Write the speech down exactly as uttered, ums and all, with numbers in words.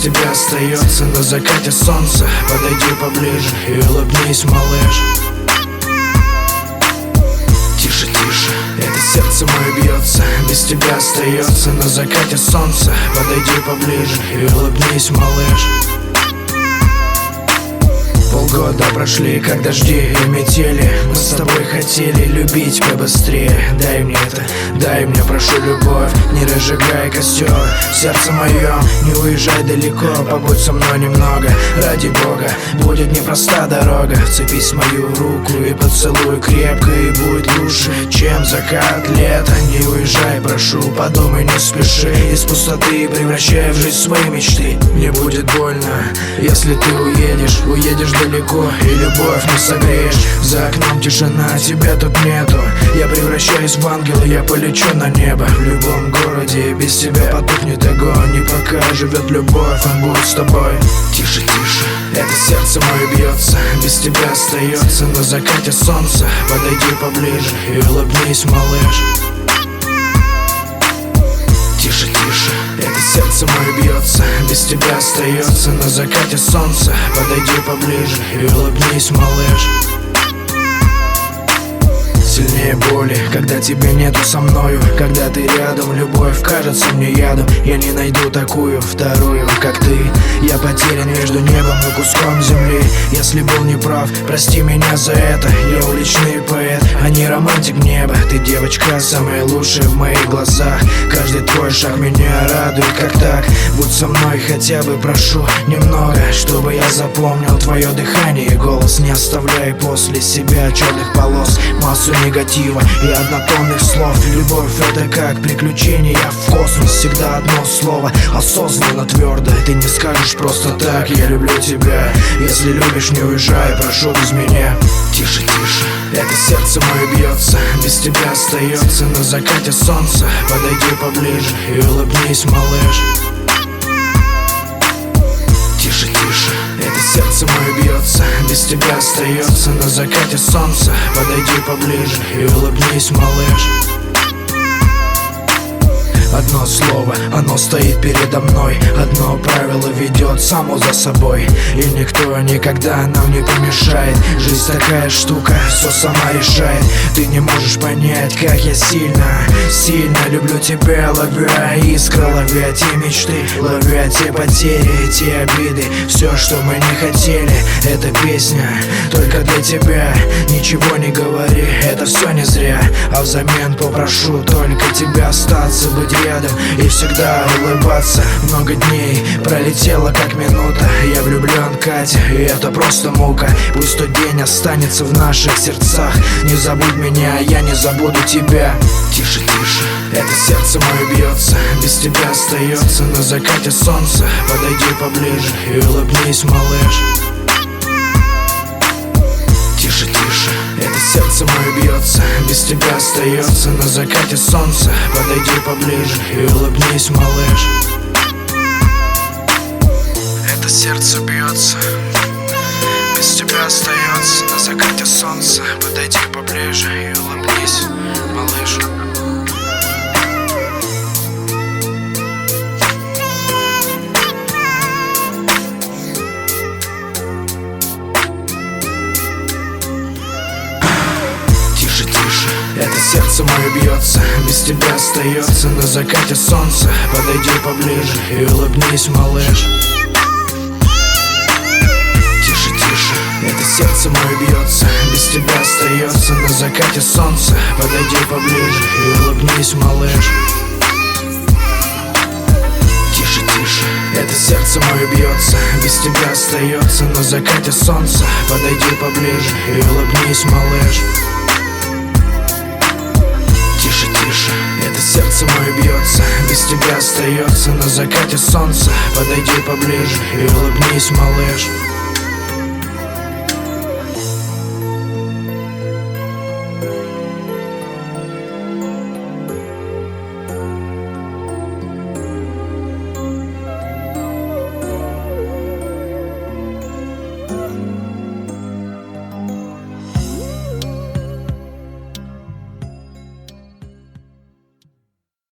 тебя остается на закате солнца. Подойди поближе и улыбнись, малыш. Тише, тише, это сердце мое бьется, без тебя остается на закате солнца. Подойди поближе и улыбнись, малыш. Полгода прошли, как дожди и метели. Мы с тобой хотели любить побыстрее. Дай мне это, дай мне, прошу, любовь. Не разжигай костер в сердце моем. Не уезжай далеко, побудь со мной немного. Ради Бога, будет непроста дорога. Вцепись в мою руку и поцелуй крепко, и будет лучше, чем закат лета. Не уезжай, прошу, подумай, не спеши. Из пустоты превращай в жизнь свои мечты. Мне будет больно, если ты уедешь. Уедешь далеко, и любовь не согреешь. За окном тишина, тебя тут нету. Я превращаюсь в ангела, я полечу на небо. В любом городе без тебя потухнет огонь. И пока живет любовь, он будет с тобой. Тише, тише, это сердце мое бьется, без тебя остается на закате солнца. Подойди поближе и улыбнись, малыш. Тише, тише, это сердце мое бьется, без тебя остается на закате солнца. Подойди поближе и улыбнись, малыш. Сильнее боли, когда тебя нету со мною. Когда ты рядом, любовь кажется мне ядом. Я не найду такую вторую, как ты. Я потерян между небом и куском земли. Если был неправ, прости меня за это. Я уличный поэт, а не романтик неба. Ты девочка, самая лучшая в моих глазах. Каждый твой шаг меня радует, как так. Будь со мной хотя бы, прошу, немного, чтобы я запомнил твое дыхание и голос. Не оставляй после себя черных полос, массу негатива и однотонных слов. Любовь — это как приключение в космос. Всегда одно слово, осознанно, твердо. Ты не скажешь просто так: я люблю тебя. Если любишь, не уезжай, прошу, без меня. Тише, тише, это сердце мое бьется, без тебя остается на закате солнца. Подойди поближе и улыбнись, малыш. Тише, тише, это сердце мое бьется, без тебя остается на закате солнца. Подойди поближе и улыбнись, малыш. Одно слово, оно стоит передо мной. Одно правило ведет само за собой. И никто никогда нам не помешает. Жизнь такая штука, все сама решает. Ты не можешь понять, как я сильно, сильно люблю тебя, ловя искры, ловя те мечты, ловя те потери, те обиды. Все, что мы не хотели, это песня только для тебя. Ничего не говори, это все не зря. А взамен попрошу только тебя остаться, быть рядом и всегда улыбаться. Много дней пролетело как минута. Я влюблен, Катя, и это просто мука. Пусть тот день останется в наших сердцах. Не забудь меня, я не забуду тебя. Тише, тише, это сердце мое бьется, без тебя остается на закате солнца. Подойди поближе и улыбнись, малыш. Тише, тише, это сердце мое бьется, без тебя остается на закате солнца. Подойди поближе и улыбнись, малыш. Это сердце бьется, без тебя остается на закате солнца. Подойди поближе и улыбнись, малыш. Это сердце мое бьется, без тебя остается на закате солнца. Подойди поближе и улыбнись, малыш. Тише, тише, это сердце мое бьется, без тебя остается на закате солнца. Подойди поближе и улыбнись, малыш. Тише, тише, это сердце мое бьется, без тебя остается на закате солнца. Подойди поближе и улыбнись, малыш. Тише, тише, это сердце мое бьется, без тебя остается на закате солнца. Подойди поближе и улыбнись, малыш.